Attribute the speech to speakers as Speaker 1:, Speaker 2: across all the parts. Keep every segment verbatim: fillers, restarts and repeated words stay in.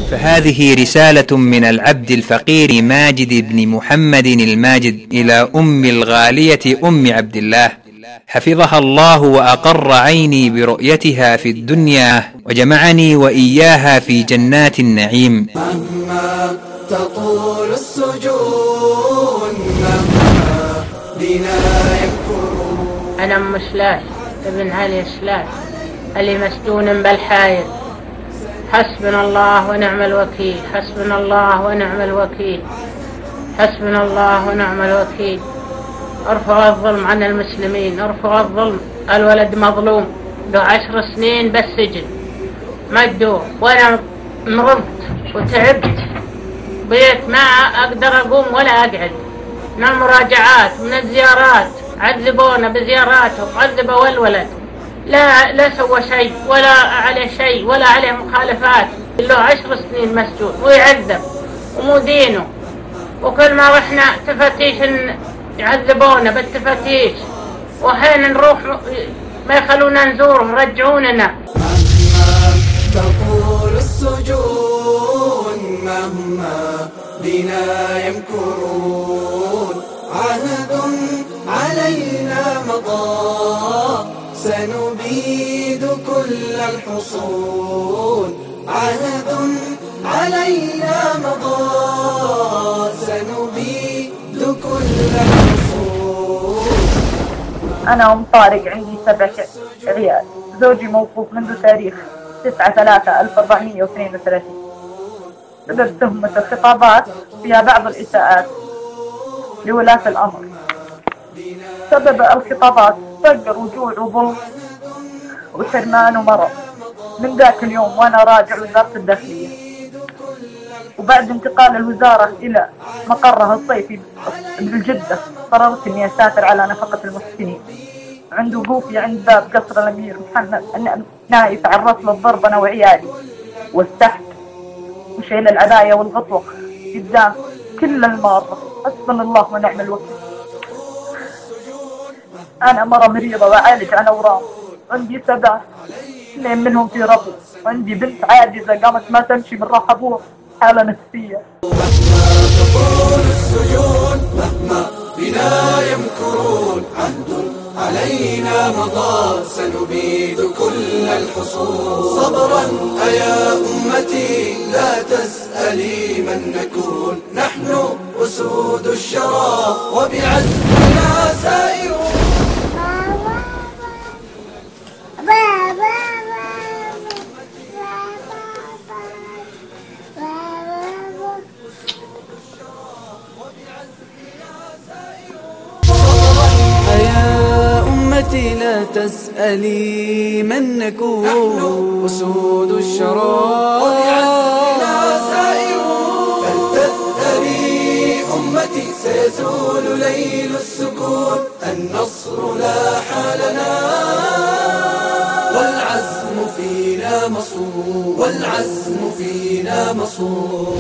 Speaker 1: فهذه رسالة من العبد الفقير ماجد بن محمد الماجد إلى أم الغالية أم عبد الله، حفظها الله وأقر عيني برؤيتها في الدنيا، وجمعني وإياها في جنات النعيم.
Speaker 2: مهما تطول السجون مهما بنا يمكرون.
Speaker 3: أنا أم شلاش ابن علي شلاش اللي مسجون بالحايل. حسبنا الله ونعم الوكيل، حسبنا الله ونعم الوكيل، حسبنا الله ونعم الوكيل. ارفع الظلم عن المسلمين، ارفع الظلم. الولد مظلوم له عشر سنين بالسجن مدوه، وانا مرضت وتعبت بيت ما اقدر اقوم ولا اقعد من المراجعات من الزيارات. عذبونا بزياراتهم، عذبوا الولد، لا لا سوى شيء ولا عليه شيء ولا عليه مخالفات. له عشر سنين مسجون ويعذب ومو دينه، وكل ما رحنا تفتيش يعذبونا بالتفتيش، وحين نروح ما يخلونا نزوره رجعوننا.
Speaker 2: مهما تطول السجون مهما بنا يمكرون. عهد علينا مضى سنبيد كل الحصون. عهد علينا مضى سنبيد كل الحصون.
Speaker 4: أنا أم طارق عندي سبع عيال. زوجي موقوف منذ تاريخ تسعة ثلاثة ألف وأربعمائة واثنين وثلاثين بسبب تهمة الخطابات فيها بعض الإساءات لولاة الأمر. سبب الخطابات فقر وجوع وظلم وحرمان ومرض. من ذاك اليوم وأنا راجع وزارة الداخلية، وبعد انتقال الوزارة إلى مقرها الصيفي بالجدة قررت إني أسافر على نفقة المحسنين. عند وقوفي عند باب قصر الأمير محمد نايف تعرضت للضرب أنا وعيالي والسحب وشيل العباية والغطوة قدام كل المارة. حسبنا الله ونعم الوكيل. أنا مرة مريضة وأعالج عن أورام، عندي سبعة اثنين منهم في ربو، وعندي بنت عاجزة قامت ما تمشي من راح أبوها، حالة نفسية.
Speaker 2: مهما تطول السجون مهما بنا يمكرون. عهد علينا مضى سنبيد كل الحصون. صبرا أيا أمتي لا تسألي من نكون. نحن أسود الشرى وبعزنا سائرون. لا تسألي من نكون. نحن أسود الشرى وبعزنا سائرون. فلتذهبي أمتي سيزول ليل السكون. النصر لاح لنا والعزم فينا مصون. والعزم فينا مصون.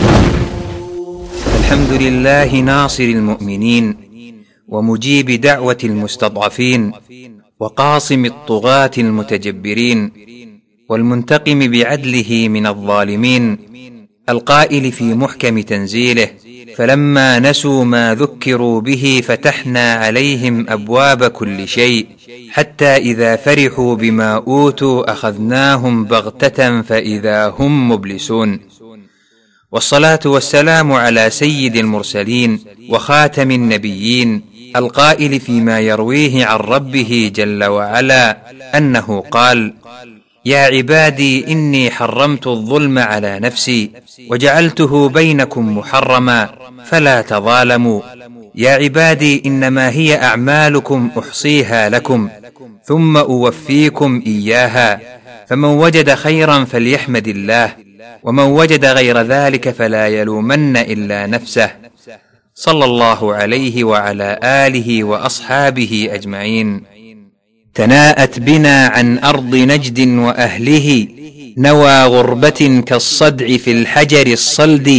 Speaker 1: الحمد لله ناصر المؤمنين ومجيب دعوة المستضعفين وقاصم الطغاة المتجبرين والمنتقم بعدله من الظالمين، القائل في محكم تنزيله: فلما نسوا ما ذكروا به فتحنا عليهم أبواب كل شيء حتى إذا فرحوا بما أوتوا أخذناهم بغتة فإذا هم مبلسون. والصلاة والسلام على سيد المرسلين وخاتم النبيين، القائل فيما يرويه عن ربه جل وعلا أنه قال: يا عبادي إني حرمت الظلم على نفسي وجعلته بينكم محرما فلا تظالموا. يا عبادي إنما هي أعمالكم أحصيها لكم ثم أوفيكم إياها، فمن وجد خيرا فليحمد الله، ومن وجد غير ذلك فلا يلومن إلا نفسه. صلى الله عليه وعلى آله وأصحابه أجمعين. تناءت بنا عن أرض نجد وأهله نوى غربة كالصدع في الحجر الصلد،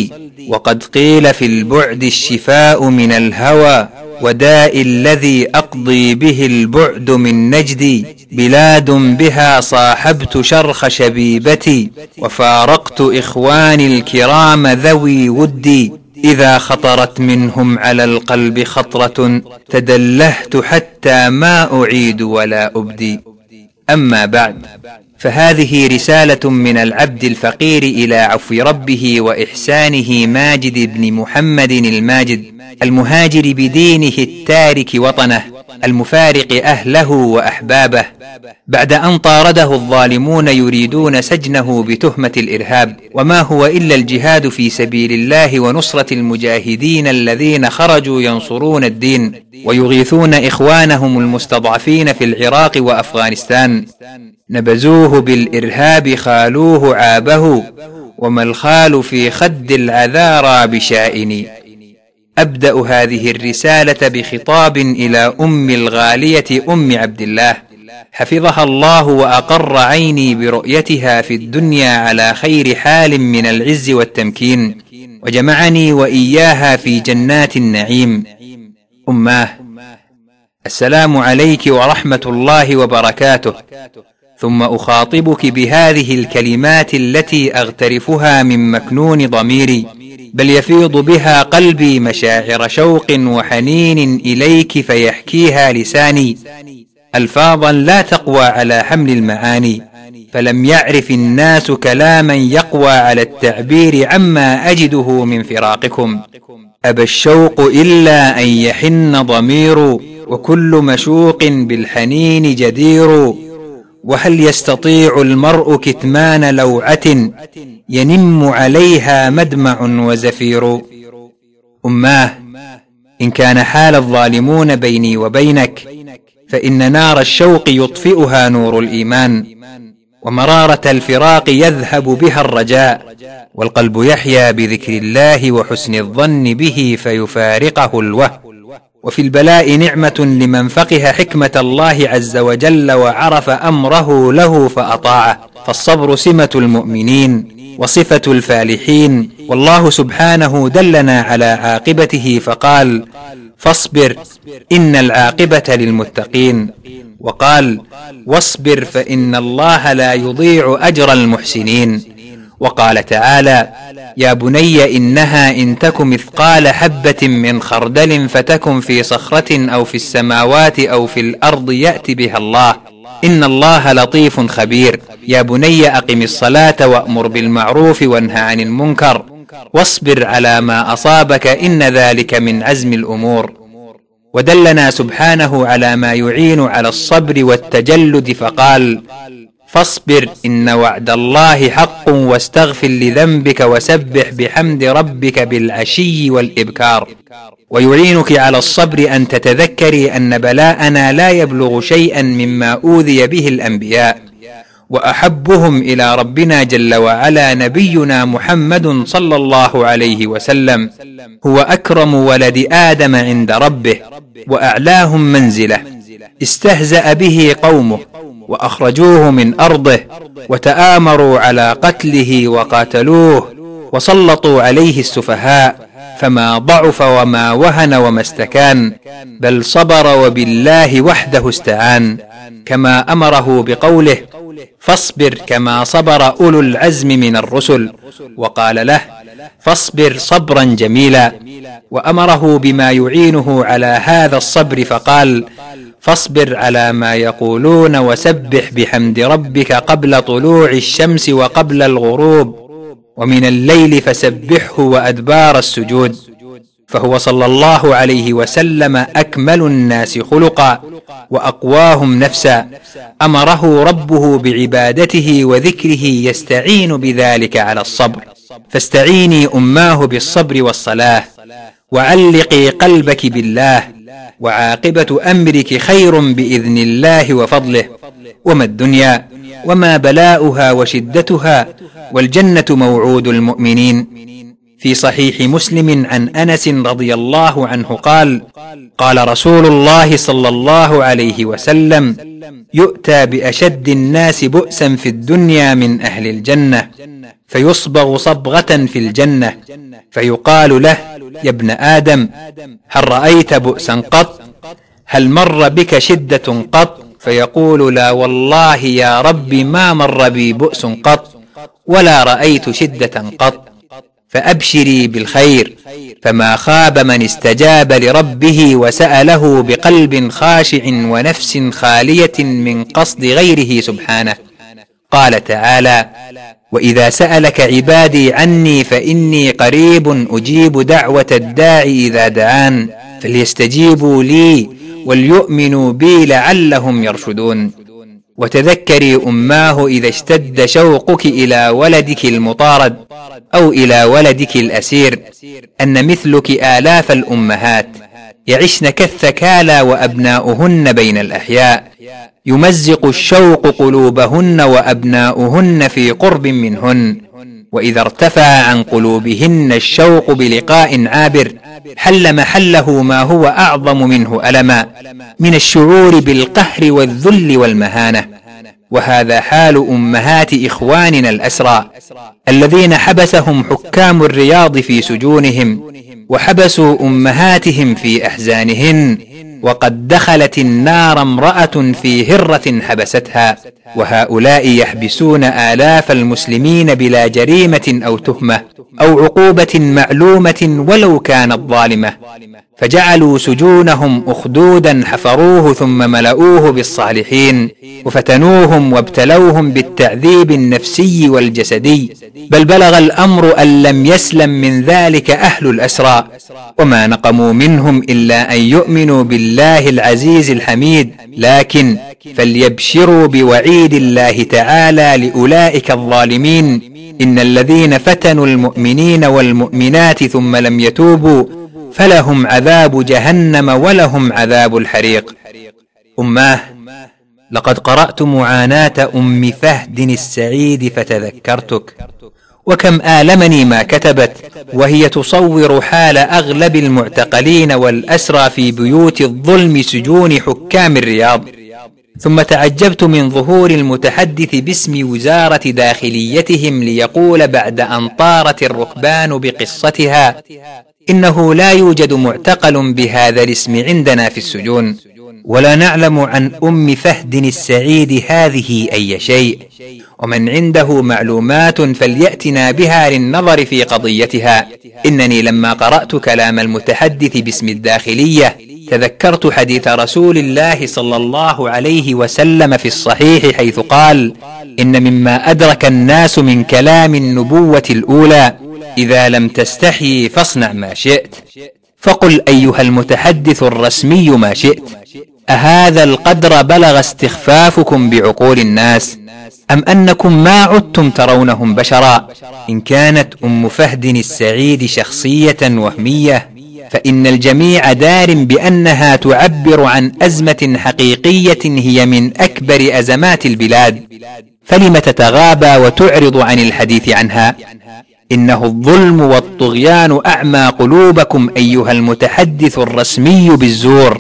Speaker 1: وقد قيل في البعد الشفاء من الهوى وداء الذي أقضي به البعد من نجدي. بلاد بها صاحبت شرخ شبيبتي وفارقت إخواني الكرام ذوي ودي. إذا خطرت منهم على القلب خطرة تدلهت حتى ما أعيد ولا أبدي. أما بعد، فهذه رسالة من العبد الفقير إلى عفو ربه وإحسانه ماجد بن محمد الماجد، المهاجر بدينه التارك وطنه، المفارق أهله وأحبابه، بعد أن طارده الظالمون يريدون سجنه بتهمة الإرهاب، وما هو إلا الجهاد في سبيل الله ونصرة المجاهدين الذين خرجوا ينصرون الدين ويغيثون إخوانهم المستضعفين في العراق وأفغانستان. نبذوه بالإرهاب خالوه عابه، وما الخال في خد العذارى بشائن. أبدأ هذه الرسالة بخطاب إلى أم الغالية أم عبد الله، حفظها الله وأقر عيني برؤيتها في الدنيا على خير حال من العز والتمكين، وجمعني وإياها في جنات النعيم. أماه، السلام عليك ورحمة الله وبركاته. ثم أخاطبك بهذه الكلمات التي أغترفها من مكنون ضميري، بل يفيض بها قلبي مشاعر شوق وحنين إليك فيحكيها لساني، ألفاظا لا تقوى على حمل المعاني، فلم يعرف الناس كلاما يقوى على التعبير عما أجده من فراقكم. أبى الشوق إلا أن يحن ضمير، وكل مشوق بالحنين جدير. وهل يستطيع المرء كتمان لوعة ينم عليها مدمع وزفير؟ أماه، إن كان حال الظالمون بيني وبينك فإن نار الشوق يطفئها نور الإيمان، ومرارة الفراق يذهب بها الرجاء، والقلب يحيا بذكر الله وحسن الظن به فيفارقه الوهم. وفي البلاء نعمة لمن فقه حكمة الله عز وجل وعرف أمره له فأطاعه، فالصبر سمة المؤمنين وصفة الفالحين، والله سبحانه دلنا على عاقبته فقال: فاصبر إن العاقبة للمتقين، وقال: واصبر فإن الله لا يضيع أجر المحسنين. وقال تعالى: يا بني إنها إن تك مثقال حبة من خردل فتكن في صخرة أو في السماوات أو في الأرض يأت بها الله إن الله لطيف خبير. يا بني أقم الصلاة وأمر بالمعروف وانهى عن المنكر واصبر على ما أصابك إن ذلك من عزم الأمور. ودلنا سبحانه على ما يعين على الصبر والتجلد فقال: فاصبر إن وعد الله حق واستغفر لذنبك وسبح بحمد ربك بالعشي والإبكار. ويعينك على الصبر أن تتذكري أن بلاءنا لا يبلغ شيئا مما أوذي به الأنبياء، وأحبهم إلى ربنا جل وعلا نبينا محمد صلى الله عليه وسلم، هو أكرم ولد آدم عند ربه وأعلاهم منزله. استهزأ به قومه وأخرجوه من أرضه وتآمروا على قتله وقاتلوه وسلطوا عليه السفهاء، فما ضعف وما وهن وما استكان، بل صبر وبالله وحده استعان، كما أمره بقوله: فاصبر كما صبر أولو العزم من الرسل، وقال له: فاصبر صبرا جميلا. وأمره بما يعينه على هذا الصبر فقال: فاصبر على ما يقولون وسبح بحمد ربك قبل طلوع الشمس وقبل الغروب ومن الليل فسبحه وأدبار السجود. فهو صلى الله عليه وسلم أكمل الناس خلقا وأقواهم نفسا، أمره ربه بعبادته وذكره يستعين بذلك على الصبر. فاستعيني أماه بالصبر والصلاة، وعلقي قلبك بالله، وعاقبة أمرك خير بإذن الله وفضله. وما الدنيا وما بلاؤها وشدتها، والجنة موعود المؤمنين. في صحيح مسلم عن أنس رضي الله عنه قال: قال رسول الله صلى الله عليه وسلم: يؤتى بأشد الناس بؤسا في الدنيا من أهل الجنة، فيصبغ صبغة في الجنة، فيقال له: يا ابن آدم، هل رأيت بؤسا قط؟ هل مر بك شدة قط؟ فيقول: لا والله يا رب ما مر بي بؤس قط، ولا رأيت شدة قط. فأبشري بالخير، فما خاب من استجاب لربه وسأله بقلب خاشع ونفس خالية من قصد غيره سبحانه. قال تعالى: وإذا سألك عبادي عني فإني قريب أجيب دعوة الداعي إذا دعان، فليستجيبوا لي وليؤمنوا بي لعلهم يرشدون. وتذكري أماه إذا اشتد شوقك إلى ولدك المطارد أو إلى ولدك الأسير أن مثلك آلاف الأمهات يعشن كالثكالى وأبناؤهن بين الأحياء، يمزق الشوق قلوبهن وأبناؤهن في قرب منهن، وإذا ارتفع عن قلوبهن الشوق بلقاء عابر حل محله ما هو أعظم منه ألما من الشعور بالقهر والذل والمهانة. وهذا حال أمهات إخواننا الأسرى الذين حبسهم حكام الرياض في سجونهم، وحبسوا أمهاتهم في أحزانهن، وقد دخلت النار امرأة في هرة حبستها، وهؤلاء يحبسون آلاف المسلمين بلا جريمة أو تهمة أو عقوبة معلومة ولو كانت ظالمة، فجعلوا سجونهم أخدودا حفروه ثم ملؤوه بالصالحين، وفتنوهم وابتلوهم بالتعذيب النفسي والجسدي، بل بلغ الأمر أن لم يسلم من ذلك أهل الأسرى، وما نقموا منهم إلا أن يؤمنوا بالله العزيز الحميد. لكن فليبشروا بوعيد الله تعالى لأولئك الظالمين: إن الذين فتنوا المؤمنين والمؤمنات ثم لم يتوبوا فلهم عذاب جهنم ولهم عذاب الحريق. أماه، لقد قرأت معاناة أم فهد السعيد فتذكرتك، وكم آلمني ما كتبت وهي تصور حال أغلب المعتقلين والأسرى في بيوت الظلم سجون حكام الرياض. ثم تعجبت من ظهور المتحدث باسم وزارة داخليتهم ليقول بعد أن طارت الركبان بقصتها: إنه لا يوجد معتقل بهذا الاسم عندنا في السجون، ولا نعلم عن أم فهد السعيد هذه أي شيء، ومن عنده معلومات فليأتنا بها للنظر في قضيتها. إنني لما قرأت كلام المتحدث باسم الداخلية تذكرت حديث رسول الله صلى الله عليه وسلم في الصحيح حيث قال: إن مما أدرك الناس من كلام النبوة الأولى: إذا لم تستحي فاصنع ما شئت. فقل أيها المتحدث الرسمي ما شئت. أهذا القدر بلغ استخفافكم بعقول الناس، أم أنكم ما عدتم ترونهم بشرا؟ إن كانت أم فهد السعيد شخصية وهمية فإن الجميع دار بأنها تعبر عن أزمة حقيقية هي من أكبر أزمات البلاد، فلم تتغابى وتعرض عن الحديث عنها؟ إنه الظلم والطغيان أعمى قلوبكم أيها المتحدث الرسمي بالزور،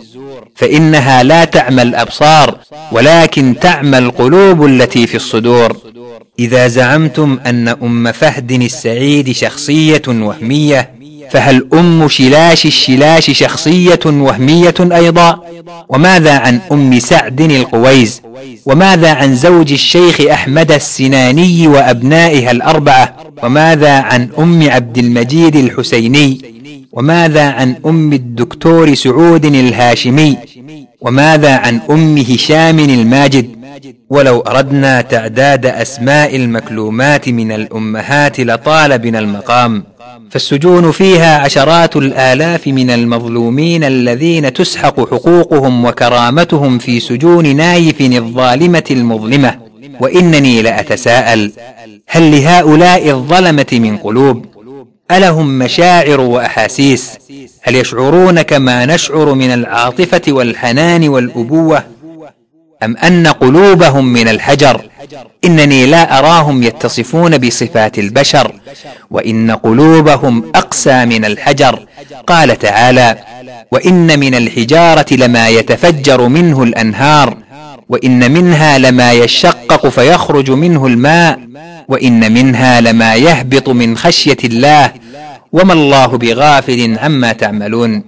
Speaker 1: فإنها لا تعمى الأبصار ولكن تعمى القلوب التي في الصدور. إذا زعمتم أن أم فهد السعيد شخصية وهمية، فهل أم شلاش الشلاش شخصية وهمية أيضا؟ وماذا عن أم سعد القويز؟ وماذا عن زوج الشيخ أحمد السناني وأبنائها الأربعة؟ وماذا عن أم عبد المجيد الحسيني؟ وماذا عن أم الدكتور سعود الهاشمي؟ وماذا عن أم هشام الماجد؟ ولو أردنا تعداد أسماء المكلومات من الأمهات لطال بنا المقام، فالسجون فيها عشرات الآلاف من المظلومين الذين تسحق حقوقهم وكرامتهم في سجون نايف الظالمة المظلمة. وإنني لأتساءل: هل لهؤلاء الظلمة من قلوب؟ ألهم مشاعر وأحاسيس؟ هل يشعرون كما نشعر من العاطفة والحنان والأبوة؟ أم أن قلوبهم من الحجر إنني لا أراهم يتصفون بصفات البشر، وإن قلوبهم أقسى من الحجر. قال تعالى: وإن من الحجارة لما يتفجر منه الأنهار، وإن منها لما يشقق فيخرج منه الماء، وإن منها لما يهبط من خشية الله، وما الله بغافل عما تعملون.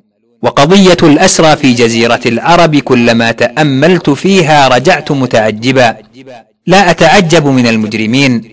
Speaker 1: وقضية الأسرى في جزيرة العرب كلما تأملت فيها رجعت متعجبا. لا أتعجب من المجرمين،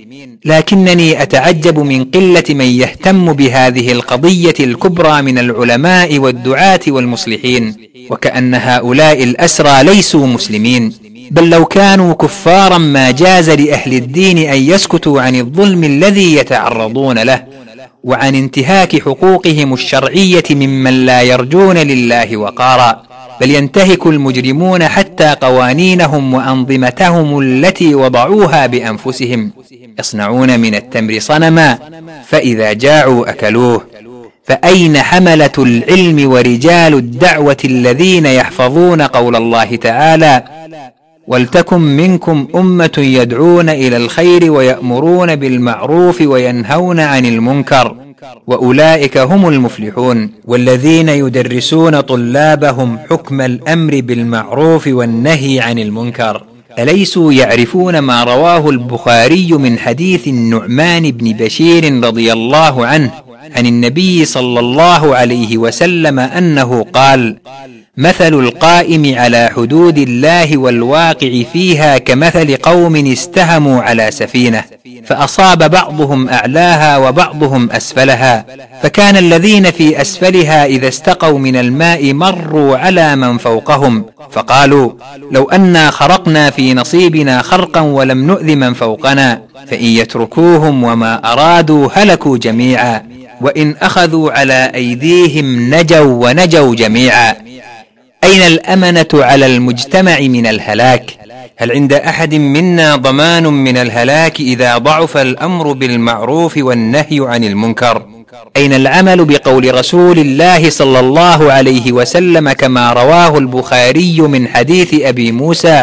Speaker 1: لكنني أتعجب من قلة من يهتم بهذه القضية الكبرى من العلماء والدعاة والمصلحين، وكأن هؤلاء الأسرى ليسوا مسلمين، بل لو كانوا كفارا ما جاز لأهل الدين أن يسكتوا عن الظلم الذي يتعرضون له، وعن انتهاك حقوقهم الشرعية ممن لا يرجون لله وقارا، بل ينتهك المجرمون حتى قوانينهم وأنظمتهم التي وضعوها بأنفسهم. يصنعون من التمر صنما فإذا جاعوا أكلوه. فأين حملة العلم ورجال الدعوة الذين يحفظون قول الله تعالى: ولتكن منكم أمة يدعون إلى الخير ويأمرون بالمعروف وينهون عن المنكر وأولئك هم المفلحون. والذين يدرسون طلابهم حكم الأمر بالمعروف والنهي عن المنكر أليسوا يعرفون ما رواه البخاري من حديث النعمان بن بشير رضي الله عنه عن النبي صلى الله عليه وسلم أنه قال: مثل القائم على حدود الله والواقع فيها كمثل قوم استهموا على سفينة فأصاب بعضهم أعلاها وبعضهم أسفلها، فكان الذين في أسفلها إذا استقوا من الماء مروا على من فوقهم فقالوا: لو أنا خرقنا في نصيبنا خرقا ولم نؤذ من فوقنا، فإن يتركوهم وما أرادوا هلكوا جميعا، وإن أخذوا على أيديهم نجوا ونجوا جميعا. أين الأمنة على المجتمع من الهلاك؟ هل عند أحد منا ضمان من الهلاك إذا ضعف الأمر بالمعروف والنهي عن المنكر؟ أين العمل بقول رسول الله صلى الله عليه وسلم كما رواه البخاري من حديث أبي موسى: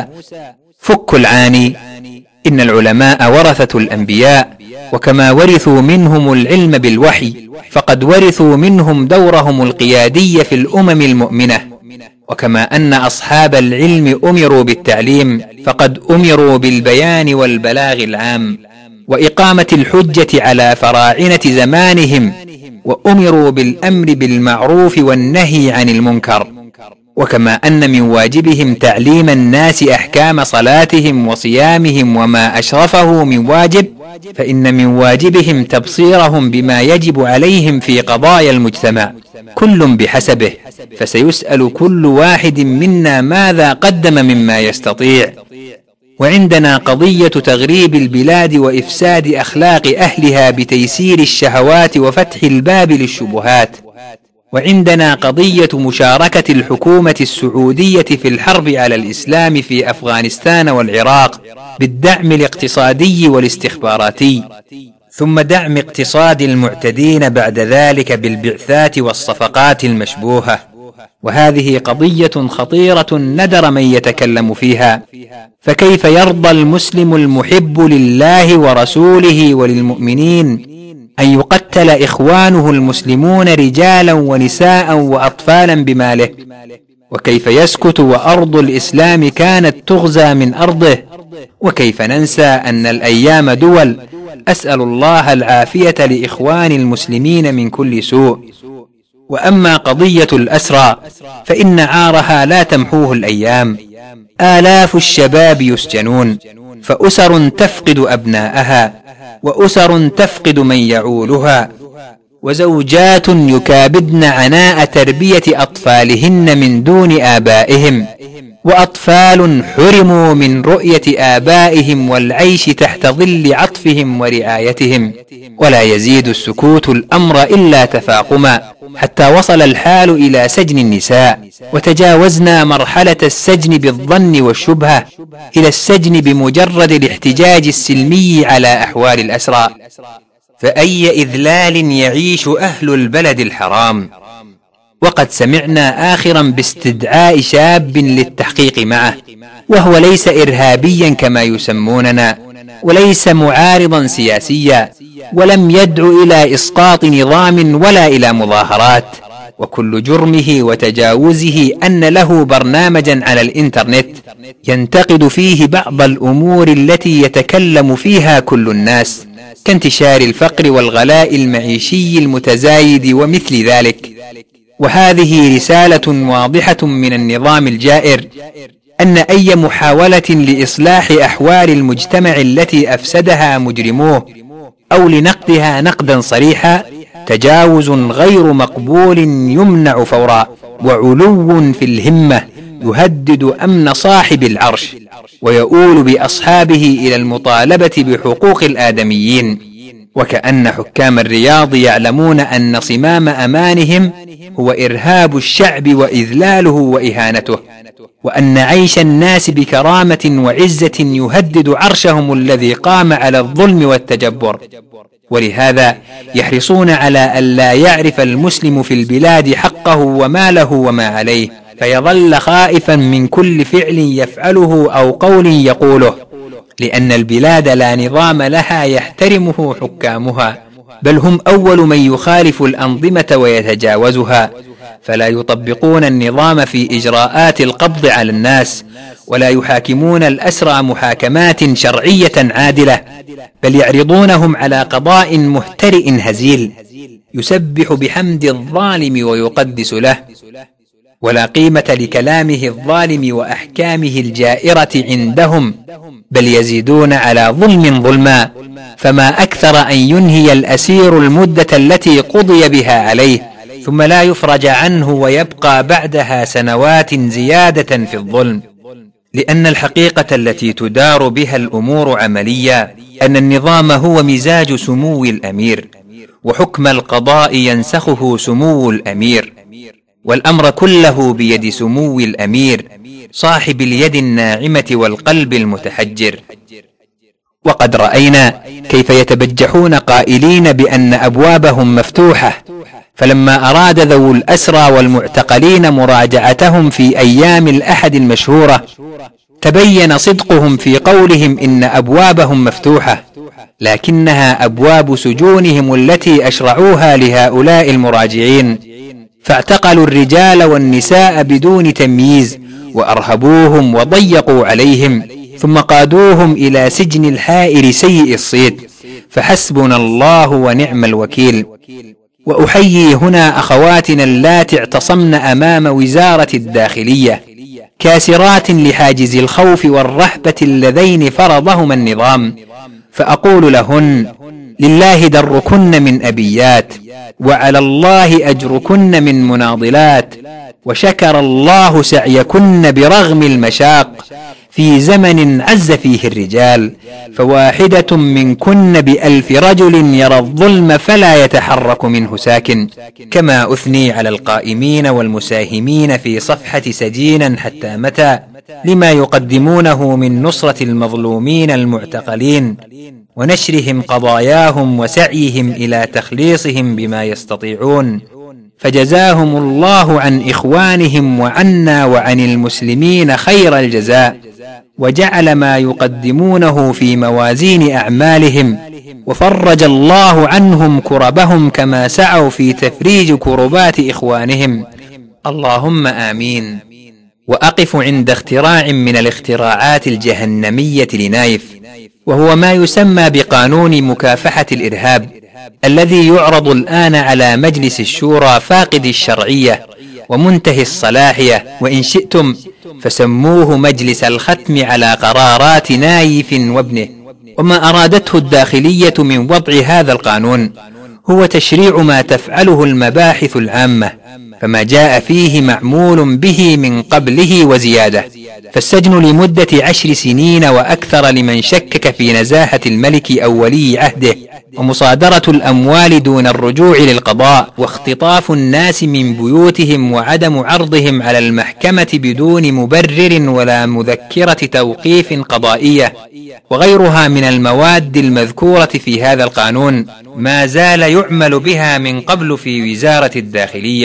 Speaker 1: فك العاني، إن العلماء ورثة الأنبياء، وكما ورثوا منهم العلم بالوحي فقد ورثوا منهم دورهم القيادي في الأمم المؤمنة. وكما أن أصحاب العلم أمروا بالتعليم فقد أمروا بالبيان والبلاغ العام وإقامة الحجة على فراعنة زمانهم، وأمروا بالأمر بالمعروف والنهي عن المنكر. وكما أن من واجبهم تعليم الناس أحكام صلاتهم وصيامهم وما أشرفه من واجب، فإن من واجبهم تبصيرهم بما يجب عليهم في قضايا المجتمع، كل بحسبه، فسيسأل كل واحد منا ماذا قدم مما يستطيع. وعندنا قضية تغريب البلاد وإفساد أخلاق أهلها بتيسير الشهوات وفتح الباب للشبهات. وعندنا قضية مشاركة الحكومة السعودية في الحرب على الإسلام في أفغانستان والعراق بالدعم الاقتصادي والاستخباراتي، ثم دعم اقتصاد المعتدين بعد ذلك بالبعثات والصفقات المشبوهة. وهذه قضية خطيرة ندر من يتكلم فيها، فكيف يرضى المسلم المحب لله ورسوله وللمؤمنين أن يقتل إخوانه المسلمون رجالا ونساء وأطفالا بماله؟ وكيف يسكت وأرض الإسلام كانت تغزى من أرضه؟ وكيف ننسى أن الأيام دول؟ أسأل الله العافية لإخوان المسلمين من كل سوء. وأما قضية الأسرى فإن عارها لا تمحوه الأيام. آلاف الشباب يسجنون، فأسر تفقد أبناءها، وأسر تفقد من يعولها، وزوجات يكابدن عناء تربية أطفالهن من دون آبائهم، وأطفال حرموا من رؤية آبائهم والعيش تحت ظل عطفهم ورعايتهم. ولا يزيد السكوت الأمر إلا تفاقما، حتى وصل الحال إلى سجن النساء، وتجاوزنا مرحلة السجن بالظن والشبهة إلى السجن بمجرد الاحتجاج السلمي على أحوال الأسرى. فأي إذلال يعيش أهل البلد الحرام. وقد سمعنا آخرا باستدعاء شاب للتحقيق معه، وهو ليس إرهابيا كما يسموننا، وليس معارضا سياسيا، ولم يدعو إلى إسقاط نظام ولا إلى مظاهرات، وكل جرمه وتجاوزه أن له برنامجا على الإنترنت ينتقد فيه بعض الأمور التي يتكلم فيها كل الناس، كانتشار الفقر والغلاء المعيشي المتزايد ومثل ذلك. وهذه رسالة واضحة من النظام الجائر أن أي محاولة لإصلاح أحوال المجتمع التي أفسدها مجرموه أو لنقدها نقدا صريحا تجاوز غير مقبول يمنع فورا، وعلو في الهمة يهدد أمن صاحب العرش، ويؤول بأصحابه إلى المطالبة بحقوق الآدميين. وكأن حكام الرياض يعلمون أن صمام أمانهم هو إرهاب الشعب وإذلاله وإهانته، وأن عيش الناس بكرامة وعزة يهدد عرشهم الذي قام على الظلم والتجبر. ولهذا يحرصون على ألا يعرف المسلم في البلاد حقه وما له وما عليه، فيظل خائفا من كل فعل يفعله أو قول يقوله، لأن البلاد لا نظام لها يحترمه حكامها، بل هم أول من يخالف الأنظمة ويتجاوزها، فلا يطبقون النظام في إجراءات القبض على الناس، ولا يحاكمون الأسرى محاكمات شرعية عادلة، بل يعرضونهم على قضاء مهترئ هزيل يسبح بحمد الظالم ويقدس له. ولا قيمة لكلامه الظالم وأحكامه الجائرة عندهم، بل يزيدون على ظلم ظلما، فما أكثر أن ينهي الأسير المدة التي قضي بها عليه ثم لا يفرج عنه ويبقى بعدها سنوات زيادة في الظلم. لأن الحقيقة التي تدار بها الأمور عمليا أن النظام هو مزاج سمو الأمير، وحكم القضاء ينسخه سمو الأمير، والأمر كله بيد سمو الأمير صاحب اليد الناعمة والقلب المتحجر. وقد رأينا كيف يتبجحون قائلين بأن أبوابهم مفتوحة، فلما أراد ذو الأسرى والمعتقلين مراجعتهم في أيام الأحد المشهورة تبين صدقهم في قولهم إن أبوابهم مفتوحة، لكنها أبواب سجونهم التي أشرعوها لهؤلاء المراجعين، فاعتقلوا الرجال والنساء بدون تمييز وأرهبوهم وضيقوا عليهم، ثم قادوهم إلى سجن الحائر سيء الصيت، فحسبنا الله ونعم الوكيل. وأحيي هنا أخواتنا اللاتي اعتصمن أمام وزارة الداخلية كاسرات لحاجز الخوف والرهبة اللذين فرضهما النظام، فأقول لهن: لله دركن من أبيات، وعلى الله أجركن من مناضلات، وشكر الله سعيكن برغم المشاق في زمن عز فيه الرجال، فواحدة منكن بألف رجل يرى الظلم فلا يتحرك منه ساكن. كما أثني على القائمين والمساهمين في صفحة سجينا حتى متى لما يقدمونه من نصرة المظلومين المعتقلين ونشرهم قضاياهم وسعيهم إلى تخليصهم بما يستطيعون، فجزاهم الله عن إخوانهم وعنا وعن المسلمين خير الجزاء، وجعل ما يقدمونه في موازين أعمالهم، وفرج الله عنهم كربهم كما سعوا في تفريج كربات إخوانهم، اللهم آمين. وأقف عند اختراع من الاختراعات الجهنمية لنايف، وهو ما يسمى بقانون مكافحة الإرهاب، الذي يعرض الآن على مجلس الشورى فاقد الشرعية ومنتهي الصلاحية، وإن شئتم فسموه مجلس الختم على قرارات نايف وابنه. وما أرادته الداخلية من وضع هذا القانون هو تشريع ما تفعله المباحث العامة، فما جاء فيه معمول به من قبله وزيادة، فالسجن لمدة عشر سنين وأكثر لمن شكك في نزاهة الملك أو ولي عهده، ومصادرة الأموال دون الرجوع للقضاء، واختطاف الناس من بيوتهم وعدم عرضهم على المحكمة بدون مبرر ولا مذكرة توقيف قضائية، وغيرها من المواد المذكورة في هذا القانون ما زال يعمل بها من قبل في وزارة الداخلية.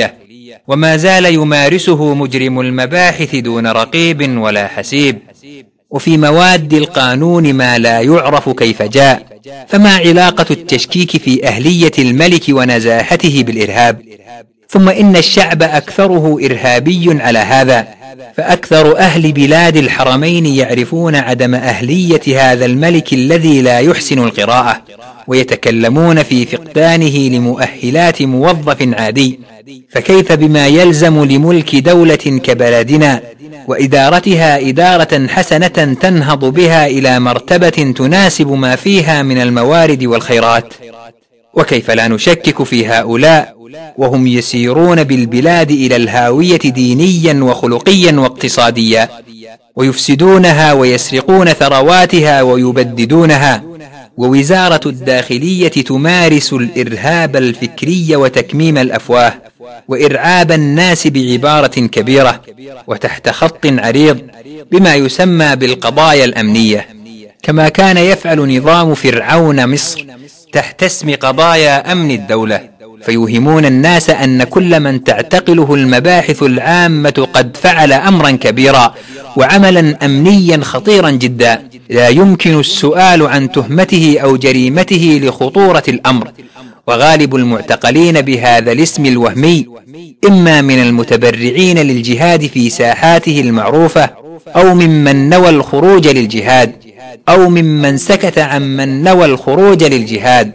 Speaker 1: وما زال يمارسه مجرم المباحث دون رقيب ولا حسيب. وفي مواد القانون ما لا يعرف كيف جاء، فما علاقة التشكيك في أهلية الملك ونزاهته بالإرهاب؟ ثم إن الشعب أكثره إرهابي على هذا، فأكثر أهل بلاد الحرمين يعرفون عدم أهلية هذا الملك الذي لا يحسن القراءة، ويتكلمون في فقدانه لمؤهلات موظف عادي، فكيف بما يلزم لملك دولة كبلدنا وإدارتها إدارة حسنة تنهض بها إلى مرتبة تناسب ما فيها من الموارد والخيرات؟ وكيف لا نشكك في هؤلاء وهم يسيرون بالبلاد إلى الهاوية دينيا وخلقيا واقتصاديا، ويفسدونها ويسرقون ثرواتها ويبددونها، ووزارة الداخلية تمارس الإرهاب الفكري وتكميم الأفواه وإرعاب الناس بعبارة كبيرة وتحت خط عريض بما يسمى بالقضايا الأمنية، كما كان يفعل نظام فرعون مصر تحت اسم قضايا أمن الدولة، فيوهمون الناس أن كل من تعتقله المباحث العامة قد فعل أمرا كبيرا وعملا أمنيا خطيرا جدا لا يمكن السؤال عن تهمته أو جريمته لخطورة الأمر. وغالب المعتقلين بهذا الاسم الوهمي إما من المتبرعين للجهاد في ساحاته المعروفة، أو ممن نوى الخروج للجهاد، أو ممن سكت عمن نوى الخروج للجهاد.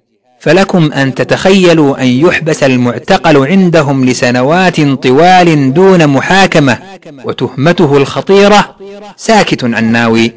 Speaker 1: فلكم أن تتخيلوا أن يحبس المعتقل عندهم لسنوات طوال دون محاكمة وتهمته الخطيرة ساكت عن ناوي.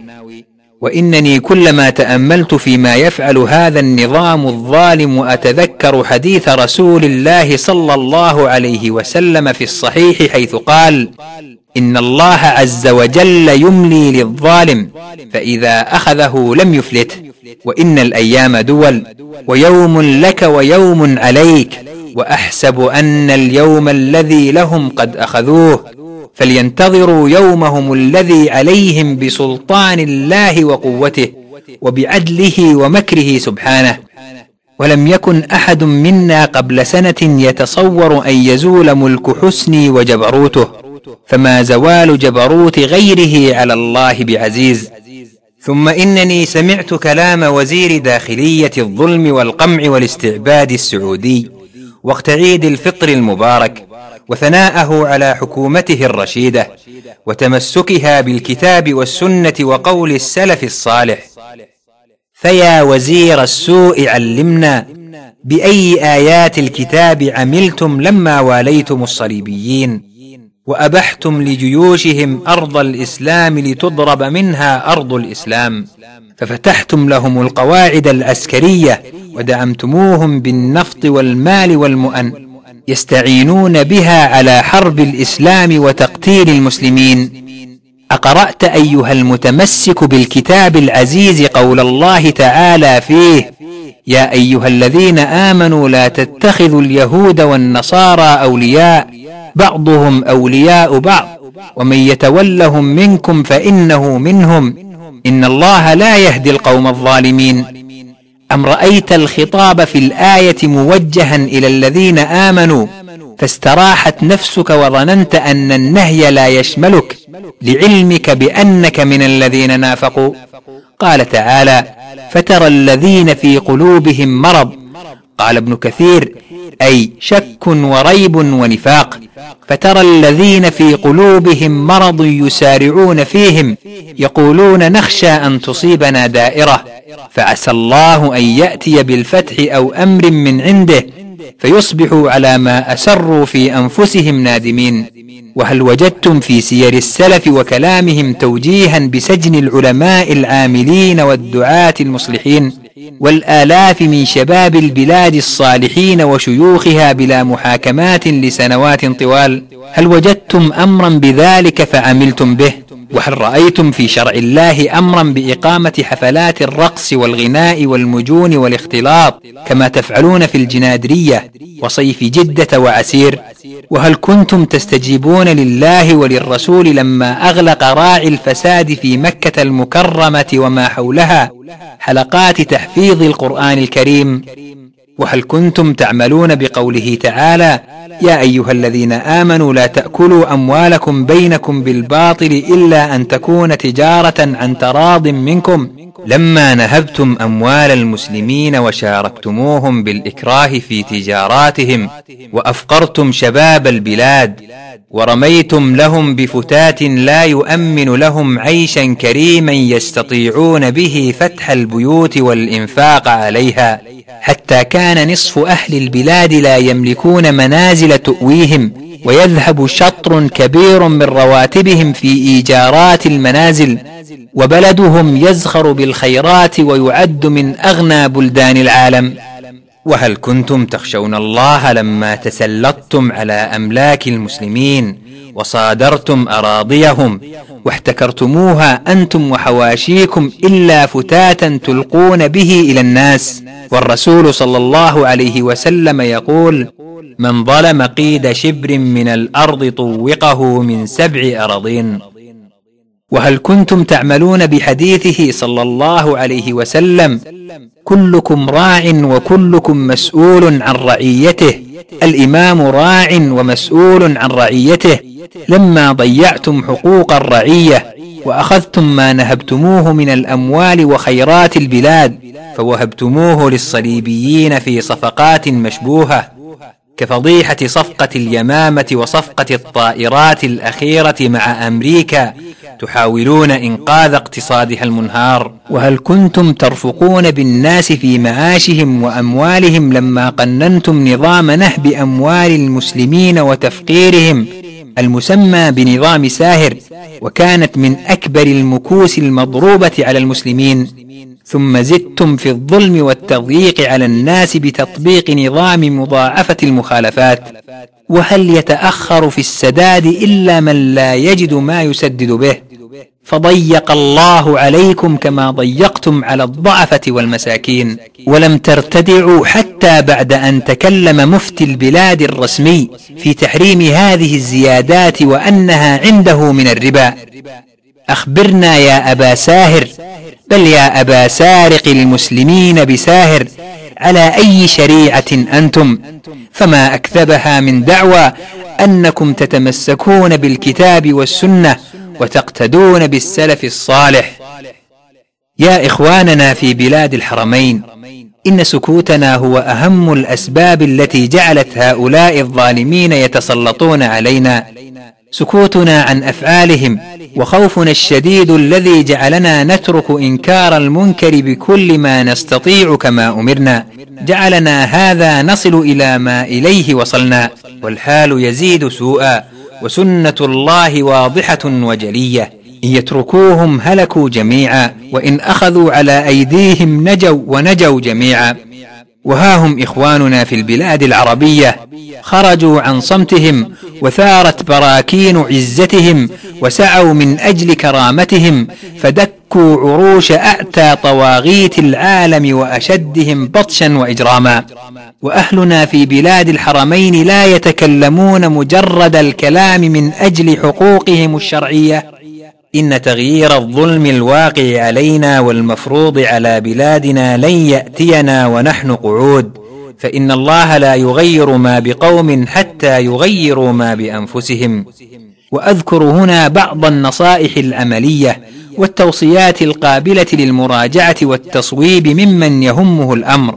Speaker 1: وإنني كلما تأملت فيما يفعل هذا النظام الظالم أتذكر حديث رسول الله صلى الله عليه وسلم في الصحيح، حيث قال: إن الله عز وجل يملي للظالم فإذا أخذه لم يفلته، وإن الأيام دول، ويوم لك ويوم عليك، وأحسب أن اليوم الذي لهم قد أخذوه، فلينتظروا يومهم الذي عليهم بسلطان الله وقوته وبعدله ومكره سبحانه. ولم يكن أحد منا قبل سنة يتصور أن يزول ملك حسني وجبروته، فما زوال جبروت غيره على الله بعزيز. ثم إنني سمعت كلام وزير داخلية الظلم والقمع والاستعباد السعودي وقت عيد الفطر المبارك، وثناءه على حكومته الرشيدة وتمسكها بالكتاب والسنة وقول السلف الصالح. فيا وزير السوء علمنا بأي آيات الكتاب عملتم لما واليتم الصليبيين وأبحتم لجيوشهم أرض الإسلام لتضرب منها أرض الإسلام، ففتحتم لهم القواعد العسكرية ودعمتموهم بالنفط والمال والمؤن يستعينون بها على حرب الإسلام وتقتيل المسلمين. أقرأت أيها المتمسك بالكتاب العزيز قول الله تعالى فيه: يا أيها الذين آمنوا لا تتخذوا اليهود والنصارى أولياء بعضهم أولياء بعض ومن يتولهم منكم فإنه منهم إن الله لا يهدي القوم الظالمين. أم رأيت الخطاب في الآية موجها إلى الذين آمنوا فاستراحت نفسك وظننت أن النهي لا يشملك لعلمك بأنك من الذين نافقوا؟ قال تعالى: فترى الذين في قلوبهم مرض. قال ابن كثير: أي شك وريب ونفاق. فترى الذين في قلوبهم مرض يسارعون فيهم يقولون نخشى أن تصيبنا دائرة، فعسى الله أن يأتي بالفتح أو أمر من عنده فيصبحوا على ما أسروا في أنفسهم نادمين. وهل وجدتم في سير السلف وكلامهم توجيها بسجن العلماء العاملين والدعاة المصلحين والآلاف من شباب البلاد الصالحين وشيوخها بلا محاكمات لسنوات طوال؟ هل وجدتم أمرا بذلك فعملتم به؟ وهل رأيتم في شرع الله أمرا بإقامة حفلات الرقص والغناء والمجون والاختلاط كما تفعلون في الجنادرية وصيف جدة وعسير؟ وهل كنتم تستجيبون لله وللرسول لما أغلق راعي الفساد في مكة المكرمة وما حولها حلقات تحفيظ القرآن الكريم؟ وهل كنتم تعملون بقوله تعالى: يا أيها الذين آمنوا لا تأكلوا أموالكم بينكم بالباطل إلا أن تكون تجارة عن تراض منكم، لما نهبتم أموال المسلمين وشاركتموهم بالإكراه في تجاراتهم وأفقرتم شباب البلاد ورميتم لهم بفتات لا يؤمن لهم عيشا كريما يستطيعون به فتح البيوت والإنفاق عليها، حتى كان نصف أهل البلاد لا يملكون منازل تؤويهم، ويذهب شطر كبير من رواتبهم في إيجارات المنازل، وبلدهم يزخر بالخيرات ويعد من أغنى بلدان العالم. وهل كنتم تخشون الله لما تسلطتم على أملاك المسلمين وصادرتم أراضيهم واحتكرتموها أنتم وحواشيكم إلا فتاتا تلقون به إلى الناس؟ والرسول صلى الله عليه وسلم يقول: من ظلم قيد شبر من الأرض طوقه من سبع أراضين. وهل كنتم تعملون بحديثه صلى الله عليه وسلم: كلكم راع وكلكم مسؤول عن رعيته، الإمام راع ومسؤول عن رعيته، لما ضيعتم حقوق الرعية وأخذتم ما نهبتموه من الأموال وخيرات البلاد فوهبتموه للصليبيين في صفقات مشبوهة، كفضيحة صفقة اليمامة وصفقة الطائرات الأخيرة مع أمريكا، تحاولون إنقاذ اقتصادها المنهار. وهل كنتم ترفقون بالناس في معاشهم وأموالهم لما قننتم نظام نهب أموال المسلمين وتفقيرهم المسمى بنظام ساهر، وكانت من أكبر المكوس المضروبة على المسلمين، ثم زدتم في الظلم والتضييق على الناس بتطبيق نظام مضاعفة المخالفات؟ وهل يتأخر في السداد إلا من لا يجد ما يسدد به؟ فضيق الله عليكم كما ضيقتم على الضعفة والمساكين، ولم ترتدعوا حتى بعد أن تكلم مفتي البلاد الرسمي في تحريم هذه الزيادات وأنها عنده من الربا. أخبرنا يا أبا ساهر، بل يا أبا سارق المسلمين بساهر، على أي شريعة أنتم؟ فما أكذبها من دعوى أنكم تتمسكون بالكتاب والسنة وتقتدون بالسلف الصالح. يا إخواننا في بلاد الحرمين، إن سكوتنا هو أهم الأسباب التي جعلت هؤلاء الظالمين يتسلطون علينا، سكوتنا عن أفعالهم وخوفنا الشديد الذي جعلنا نترك إنكار المنكر بكل ما نستطيع كما أمرنا، جعلنا هذا نصل إلى ما إليه وصلنا، والحال يزيد سوءا، وسنة الله واضحة وجلية، إن يتركوهم هلكوا جميعا، وإن أخذوا على أيديهم نجوا ونجوا جميعا. وها هم إخواننا في البلاد العربية خرجوا عن صمتهم وثارت براكين عزتهم وسعوا من أجل كرامتهم، فدكوا عروش أعتى طواغيت العالم وأشدهم بطشا وإجراما. وأهلنا في بلاد الحرمين لا يتكلمون مجرد الكلام من أجل حقوقهم الشرعية. إن تغيير الظلم الواقع علينا والمفروض على بلادنا لن يأتينا ونحن قعود، فإن الله لا يغير ما بقوم حتى يغيروا ما بأنفسهم. وأذكر هنا بعض النصائح العملية والتوصيات القابلة للمراجعة والتصويب ممن يهمه الأمر.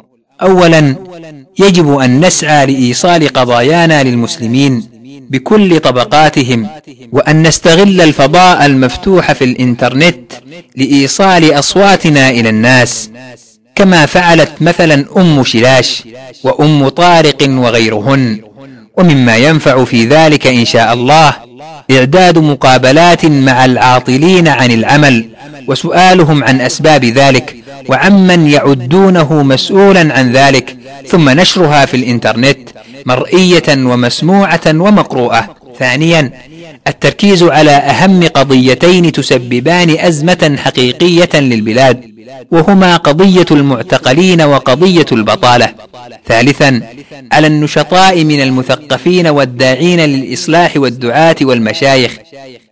Speaker 1: أولا، يجب أن نسعى لإيصال قضايانا للمسلمين بكل طبقاتهم، وأن نستغل الفضاء المفتوح في الإنترنت لإيصال أصواتنا إلى الناس، كما فعلت مثلا أم شلاش وأم طارق وغيرهن. ومما ينفع في ذلك إن شاء الله إعداد مقابلات مع العاطلين عن العمل وسؤالهم عن أسباب ذلك وعمن يعدونه مسؤولا عن ذلك، ثم نشرها في الإنترنت مرئية ومسموعة ومقروءة. ثانيا، التركيز على أهم قضيتين تسببان أزمة حقيقية للبلاد، وهما قضية المعتقلين وقضية البطالة. ثالثا، على النشطاء من المثقفين والداعين للإصلاح والدعاة والمشايخ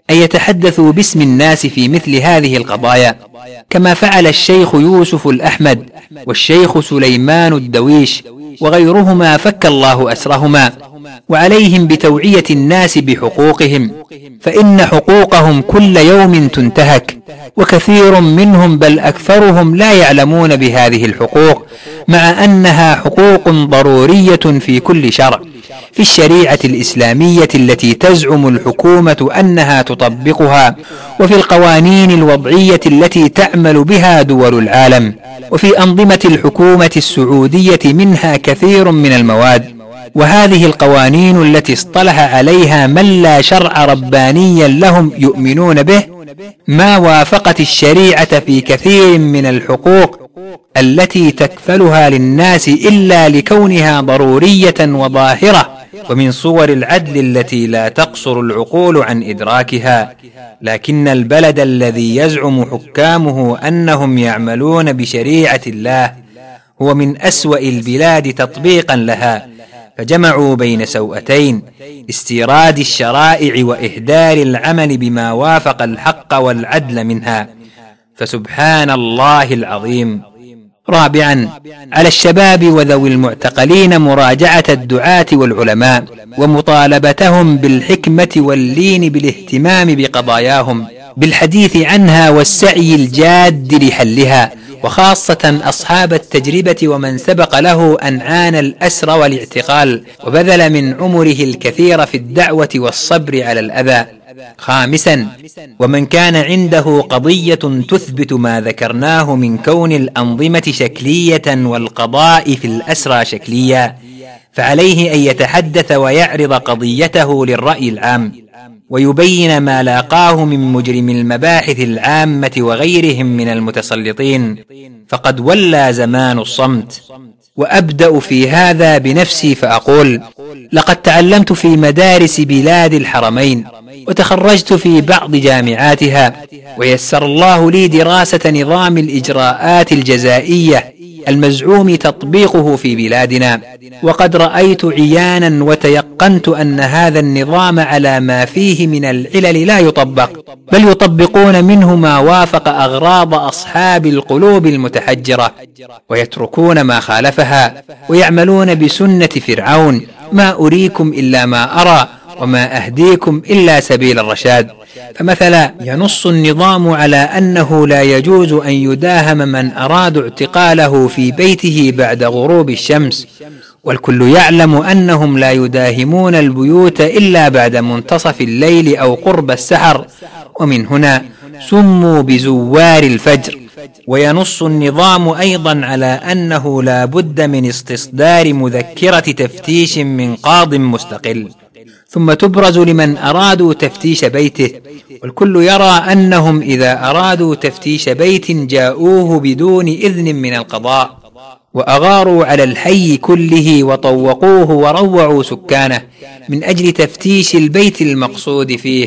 Speaker 1: أن يتحدثوا باسم الناس في مثل هذه القضايا، كما فعل الشيخ يوسف الأحمد والشيخ سليمان الدويش وغيرهما فك الله أسرهما، وعليهم بتوعية الناس بحقوقهم، فإن حقوقهم كل يوم تنتهك، وكثير منهم بل أكثرهم لا يعلمون بهذه الحقوق، مع أنها حقوق ضرورية في كل شرع، في الشريعة الإسلامية التي تزعم الحكومة أنها تطبقها، وفي القوانين الوضعية التي تعمل بها دول العالم، وفي أنظمة الحكومة السعودية منها كثير من المواد. وهذه القوانين التي اصطلح عليها من لا شرع ربانيا لهم يؤمنون به ما وافقت الشريعة في كثير من الحقوق التي تكفلها للناس إلا لكونها ضرورية وظاهرة، ومن صور العدل التي لا تقصر العقول عن إدراكها. لكن البلد الذي يزعم حكامه أنهم يعملون بشريعة الله هو من أسوأ البلاد تطبيقا لها، فجمعوا بين سوءتين: استيراد الشرائع وإهدار العمل بما وافق الحق والعدل منها، فسبحان الله العظيم. رابعا، على الشباب وذوي المعتقلين مراجعة الدعاة والعلماء ومطالبتهم بالحكمة واللين بالاهتمام بقضاياهم، بالحديث عنها والسعي الجاد لحلها، وخاصة أصحاب التجربة ومن سبق له أن عانى الأسر والاعتقال وبذل من عمره الكثير في الدعوة والصبر على الأذى. خامسا، ومن كان عنده قضية تثبت ما ذكرناه من كون الأنظمة شكلية والقضاء في الأسرى شكليا، فعليه أن يتحدث ويعرض قضيته للرأي العام، ويبين ما لاقاه من مجرم المباحث العامة وغيرهم من المتسلطين، فقد ولى زمان الصمت. وأبدأ في هذا بنفسي فأقول: لقد تعلمت في مدارس بلاد الحرمين، وتخرجت في بعض جامعاتها، ويسر الله لي دراسة نظام الإجراءات الجزائية المزعوم تطبيقه في بلادنا، وقد رأيت عيانا وتيقنت أن هذا النظام على ما فيه من العلل لا يطبق، بل يطبقون منه ما وافق أغراض أصحاب القلوب المتحجرة، ويتركون ما خالفها، ويعملون بسنة فرعون: ما أريكم إلا ما أرى وما أهديكم إلا سبيل الرشاد. فمثلا ينص النظام على أنه لا يجوز أن يداهم من أراد اعتقاله في بيته بعد غروب الشمس، والكل يعلم أنهم لا يداهمون البيوت إلا بعد منتصف الليل أو قرب السحر، ومن هنا سموا بزوار الفجر. وينص النظام أيضا على أنه لا بد من استصدار مذكرة تفتيش من قاض مستقل، ثم تبرز لمن أرادوا تفتيش بيته، والكل يرى أنهم إذا أرادوا تفتيش بيت جاءوه بدون إذن من القضاء، وأغاروا على الحي كله وطوقوه وروعوا سكانه من أجل تفتيش البيت المقصود فيه.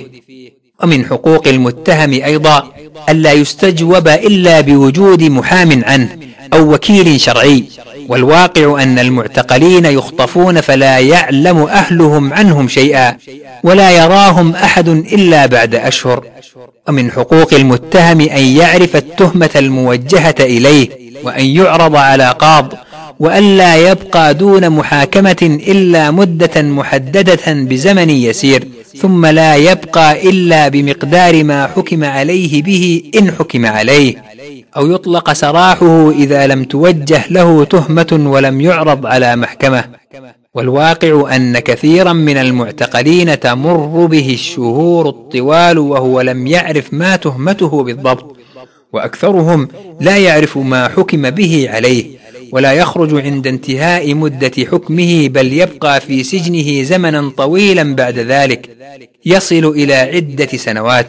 Speaker 1: ومن حقوق المتهم أيضا ألا يستجوب إلا بوجود محام عنه أو وكيل شرعي، والواقع أن المعتقلين يخطفون فلا يعلم أهلهم عنهم شيئا، ولا يراهم أحد إلا بعد أشهر. ومن حقوق المتهم أن يعرف التهمة الموجهة إليه، وأن يعرض على قاض، وأن لا يبقى دون محاكمة إلا مدة محددة بزمن يسير، ثم لا يبقى إلا بمقدار ما حكم عليه به إن حكم عليه، أو يطلق سراحه إذا لم توجه له تهمة ولم يعرض على محكمة. والواقع أن كثيرا من المعتقلين تمر به الشهور الطوال وهو لم يعرف ما تهمته بالضبط، وأكثرهم لا يعرف ما حكم به عليه، ولا يخرج عند انتهاء مدة حكمه، بل يبقى في سجنه زمنا طويلا بعد ذلك يصل إلى عدة سنوات.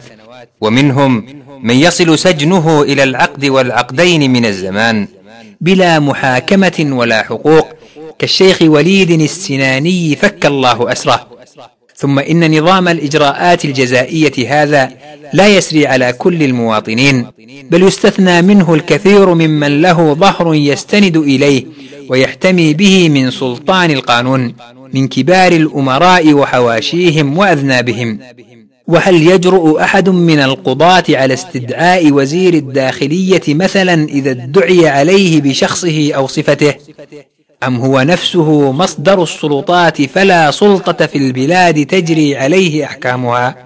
Speaker 1: ومنهم من يصل سجنه إلى العقد والعقدين من الزمان بلا محاكمة ولا حقوق، كالشيخ وليد السناني فك الله أسره. ثم إن نظام الإجراءات الجزائية هذا لا يسري على كل المواطنين، بل يستثنى منه الكثير ممن له ظهر يستند إليه ويحتمي به من سلطان القانون، من كبار الأمراء وحواشيهم وأذنابهم. وهل يجرؤ أحد من القضاة على استدعاء وزير الداخلية مثلا إذا ادعي عليه بشخصه أو صفته؟ أم هو نفسه مصدر السلطات فلا سلطة في البلاد تجري عليه أحكامها؟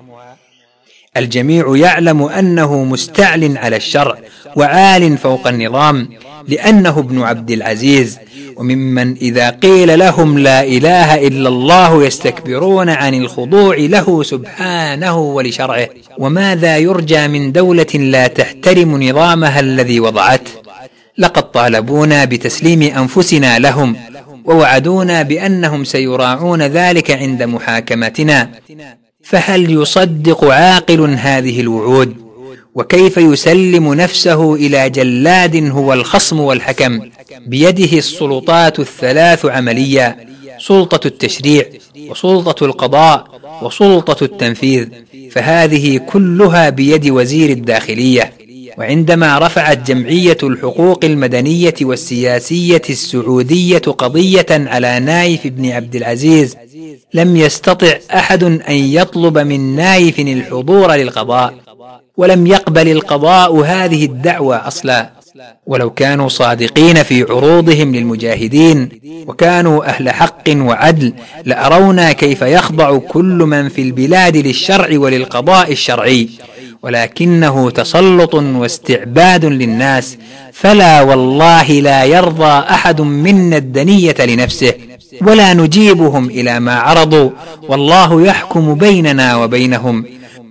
Speaker 1: الجميع يعلم أنه مستعل على الشرع وعال فوق النظام، لأنه ابن عبد العزيز، وممن إذا قيل لهم لا إله إلا الله يستكبرون عن الخضوع له سبحانه ولشرعه. وماذا يرجى من دولة لا تحترم نظامها الذي وضعته؟ لقد طالبونا بتسليم أنفسنا لهم، ووعدونا بأنهم سيراعون ذلك عند محاكمتنا، فهل يصدق عاقل هذه الوعود؟ وكيف يسلم نفسه إلى جلاد هو الخصم والحكم بيده السلطات الثلاث عمليا: سلطة التشريع وسلطة القضاء وسلطة التنفيذ، فهذه كلها بيد وزير الداخلية. وعندما رفعت جمعية الحقوق المدنية والسياسية السعودية قضية على نايف بن عبد العزيز، لم يستطع أحد أن يطلب من نايف الحضور للقضاء، ولم يقبل القضاء هذه الدعوة أصلا. ولو كانوا صادقين في عروضهم للمجاهدين وكانوا أهل حق وعدل لأرونا كيف يخضع كل من في البلاد للشرع وللقضاء الشرعي، ولكنه تسلط واستعباد للناس، فلا والله لا يرضى أحد منا الدنية لنفسه، ولا نجيبهم إلى ما عرضوا، والله يحكم بيننا وبينهم.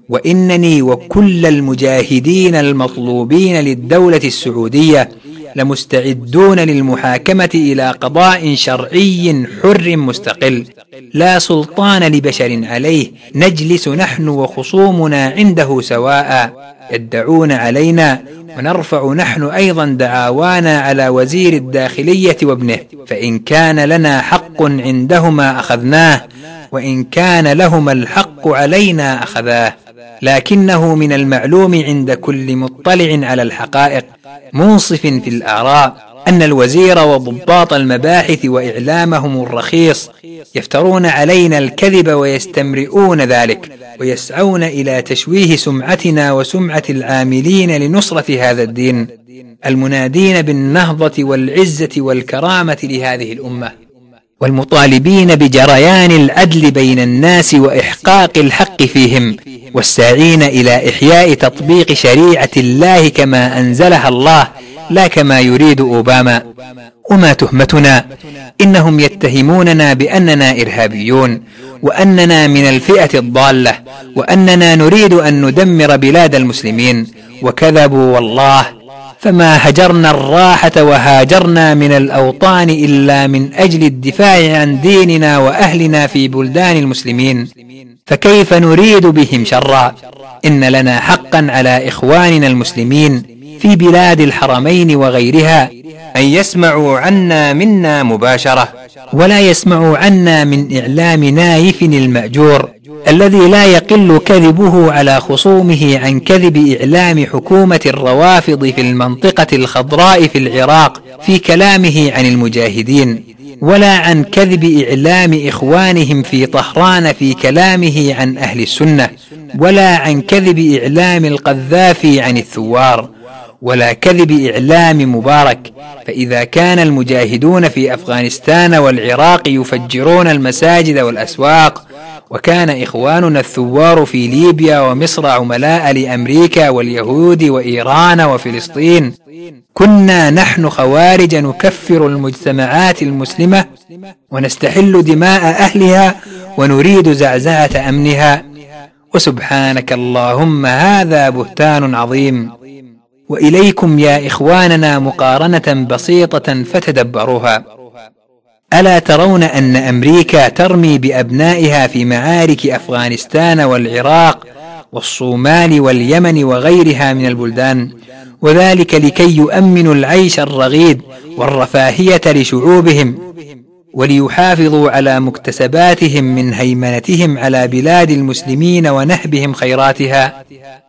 Speaker 1: وإنني وكل المجاهدين المطلوبين للدولة السعودية لمستعدون للمحاكمة إلى قضاء شرعي حر مستقل لا سلطان لبشر عليه، نجلس نحن وخصومنا عنده سواء، يدعون علينا ونرفع نحن أيضا دعاوانا على وزير الداخلية وابنه، فإن كان لنا حق عندهما أخذناه، وإن كان لهما الحق علينا أخذاه. لكنه من المعلوم عند كل مطلع على الحقائق منصف في الآراء أن الوزير وضباط المباحث وإعلامهم الرخيص يفترون علينا الكذب ويستمرئون ذلك، ويسعون إلى تشويه سمعتنا وسمعة العاملين لنصرة هذا الدين، المنادين بالنهضة والعزة والكرامة لهذه الأمة، والمطالبين بجريان العدل بين الناس وإحقاق الحق فيهم، والساعين إلى إحياء تطبيق شريعة الله كما أنزلها الله لا كما يريد أوباما. وما تهمتنا؟ إنهم يتهموننا بأننا إرهابيون، وأننا من الفئة الضالة، وأننا نريد أن ندمر بلاد المسلمين، وكذبوا والله. فما هجرنا الراحة وهاجرنا من الأوطان إلا من أجل الدفاع عن ديننا وأهلنا في بلدان المسلمين، فكيف نريد بهم شرا؟ إن لنا حقا على إخواننا المسلمين في بلاد الحرمين وغيرها أن يسمعوا عنا منا مباشرة، ولا يسمعوا عنا من إعلام نايف المأجور الذي لا يقل كذبه على خصومه عن كذب إعلام حكومة الروافض في المنطقة الخضراء في العراق في كلامه عن المجاهدين، ولا عن كذب إعلام إخوانهم في طهران في كلامه عن أهل السنة، ولا عن كذب إعلام القذافي عن الثوار، ولا كذب إعلام مبارك. فإذا كان المجاهدون في أفغانستان والعراق يفجرون المساجد والأسواق، وكان إخواننا الثوار في ليبيا ومصر عملاء لأمريكا واليهود وإيران وفلسطين، كنا نحن خوارج نكفر المجتمعات المسلمة ونستحل دماء أهلها ونريد زعزعة أمنها. وسبحانك اللهم هذا بهتان عظيم. وإليكم يا إخواننا مقارنة بسيطة فتدبروها. ألا ترون أن أمريكا ترمي بأبنائها في معارك أفغانستان والعراق والصومال واليمن وغيرها من البلدان، وذلك لكي يؤمنوا العيش الرغيد والرفاهية لشعوبهم، وليحافظوا على مكتسباتهم من هيمنتهم على بلاد المسلمين ونهبهم خيراتها.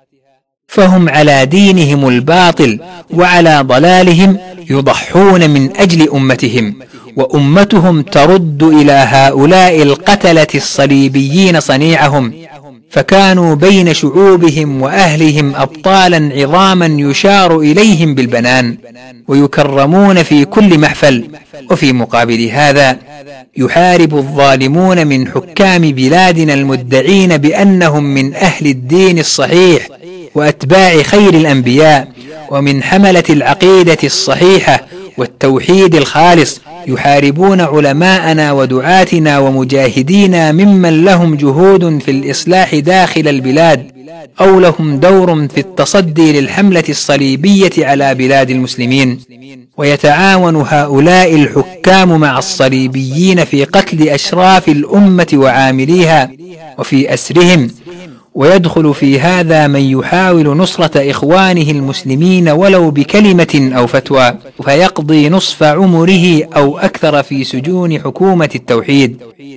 Speaker 1: فهم على دينهم الباطل وعلى ضلالهم يضحون من أجل أمتهم، وأمتهم ترد إلى هؤلاء القتلة الصليبيين صنيعهم، فكانوا بين شعوبهم وأهلهم أبطالا عظاما يشار إليهم بالبنان ويكرمون في كل محفل. وفي مقابل هذا يحارب الظالمون من حكام بلادنا المدعين بأنهم من أهل الدين الصحيح وأتباع خير الأنبياء ومن حملة العقيدة الصحيحة والتوحيد الخالص، يحاربون علماءنا ودعاتنا ومجاهدينا ممن لهم جهود في الإصلاح داخل البلاد أو لهم دور في التصدي للحملة الصليبية على بلاد المسلمين. ويتعاون هؤلاء الحكام مع الصليبيين في قتل أشراف الأمة وعامليها وفي أسرهم، ويدخل في هذا من يحاول نصرة إخوانه المسلمين ولو بكلمة أو فتوى، فيقضي نصف عمره أو أكثر في سجون حكومة التوحيد.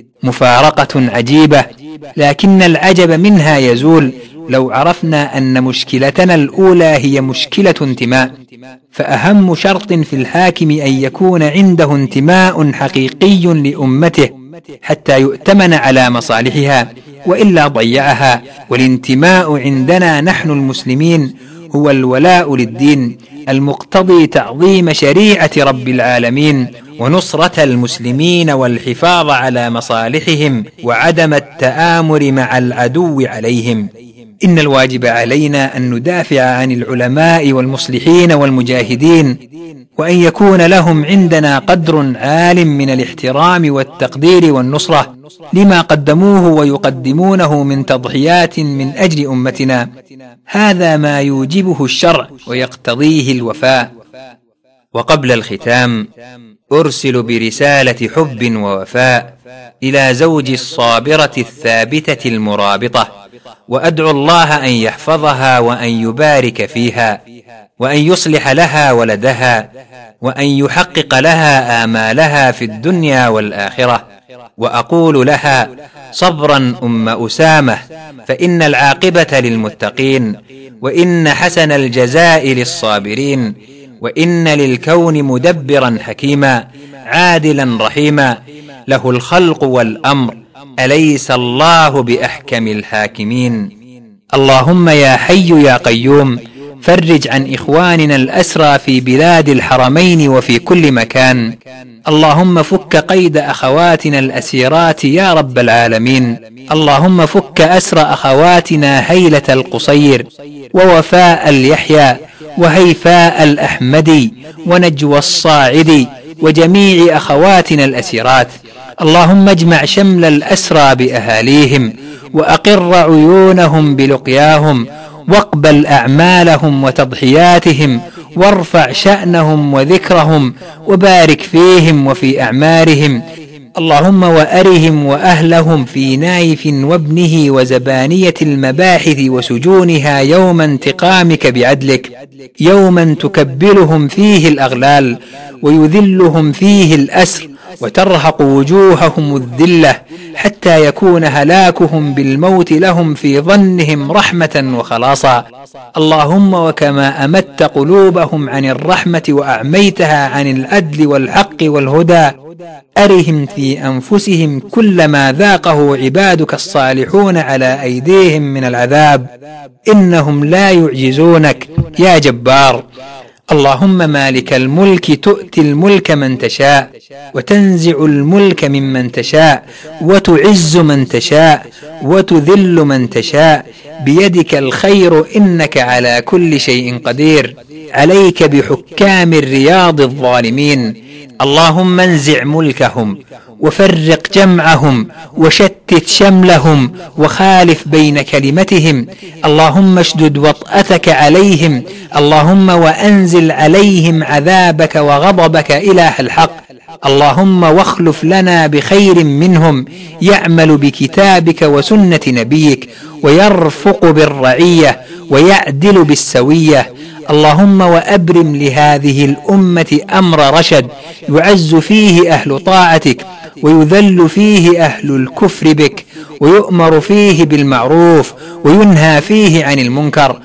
Speaker 1: مفارقة عجيبة، لكن العجب منها يزول لو عرفنا أن مشكلتنا الأولى هي مشكلة انتماء. فأهم شرط في الحاكم أن يكون عنده انتماء حقيقي لأمته حتى يؤتمن على مصالحها، وإلا ضيعها. والانتماء عندنا نحن المسلمين هو الولاء للدين المقتضي تعظيم شريعة رب العالمين ونصرة المسلمين والحفاظ على مصالحهم وعدم التآمر مع العدو عليهم. إن الواجب علينا أن ندافع عن العلماء والمصلحين والمجاهدين، وأن يكون لهم عندنا قدر عال من الاحترام والتقدير والنصرة لما قدموه ويقدمونه من تضحيات من أجل أمتنا. هذا ما يوجبه الشرع ويقتضيه الوفاء. وقبل الختام أرسل برسالة حب ووفاء إلى زوج الصابرة الثابتة المرابطة، وأدعو الله أن يحفظها وأن يبارك فيها وأن يصلح لها ولدها وأن يحقق لها آمالها في الدنيا والآخرة. وأقول لها: صبرا أم أسامة، فإن العاقبة للمتقين، وإن حسن الجزاء للصابرين، وإن للكون مدبرا حكيما عادلا رحيما، له الخلق والأمر، أليس الله بأحكم الحاكمين. اللهم يا حي يا قيوم فرج عن إخواننا الأسرى في بلاد الحرمين وفي كل مكان. اللهم فك قيد أخواتنا الأسيرات يا رب العالمين. اللهم فك أسر أخواتنا هيلة القصير ووفاء اليحيى وهيفاء الأحمدي ونجوى الصاعدي وجميع أخواتنا الأسيرات. اللهم اجمع شمل الأسرى بأهاليهم وأقر عيونهم بلقياهم، واقبل أعمالهم وتضحياتهم، وارفع شأنهم وذكرهم، وبارك فيهم وفي أعمارهم. اللهم وأرهم وأهلهم في نايف وابنه وزبانية المباحث وسجونها يوم انتقامك بعدلك، يوما تكبلهم فيه الأغلال ويذلهم فيه الأسر وترهق وجوههم الذلة، حتى يكون هلاكهم بالموت لهم في ظنهم رحمة وخلاصا. اللهم وكما أمت قلوبهم عن الرحمة وأعميتها عن العدل والحق والهدى، أرهم في أنفسهم كل ما ذاقه عبادك الصالحون على أيديهم من العذاب، إنهم لا يعجزونك يا جبار. اللهم مالك الملك تؤتي الملك من تشاء وتنزع الملك ممن تشاء وتعز من تشاء وتذل من تشاء، بيدك الخير إنك على كل شيء قدير. عليك بحكام الرياض الظالمين. اللهم انزع ملكهم وفرق جمعهم وشتت شملهم وخالف بين كلمتهم. اللهم اشدد وطأتك عليهم. اللهم وأنزل عليهم عذابك وغضبك إله الحق. اللهم واخلف لنا بخير منهم يعمل بكتابك وسنة نبيك ويرفق بالرعية ويعدل بالسوية. اللهم وأبرم لهذه الأمة أمر رشد يعز فيه أهل طاعتك ويذل فيه أهل الكفر بك، ويؤمر فيه بالمعروف وينهى فيه عن المنكر،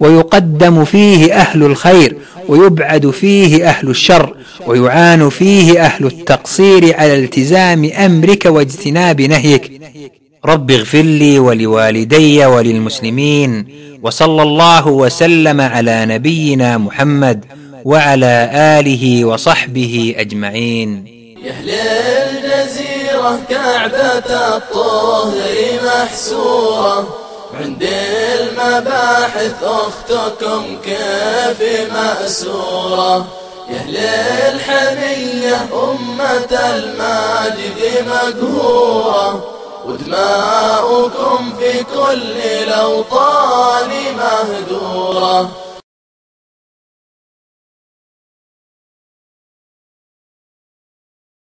Speaker 1: ويقدم فيه أهل الخير ويبعد فيه أهل الشر، ويعان فيه أهل التقصير على التزام أمرك واجتناب نهيك. رب اغفر لي ولوالدي وللمسلمين، وصلى الله وسلم على نبينا محمد وعلى آله وصحبه أجمعين.
Speaker 2: يا أهل الجزيرة كعبة الطهر محسورة، عند المباحث أختكم كيف مأسورة. يا أهل الحمية أمة الماجد مقهورة، ودماؤكم في كل الأوطان مهدورة.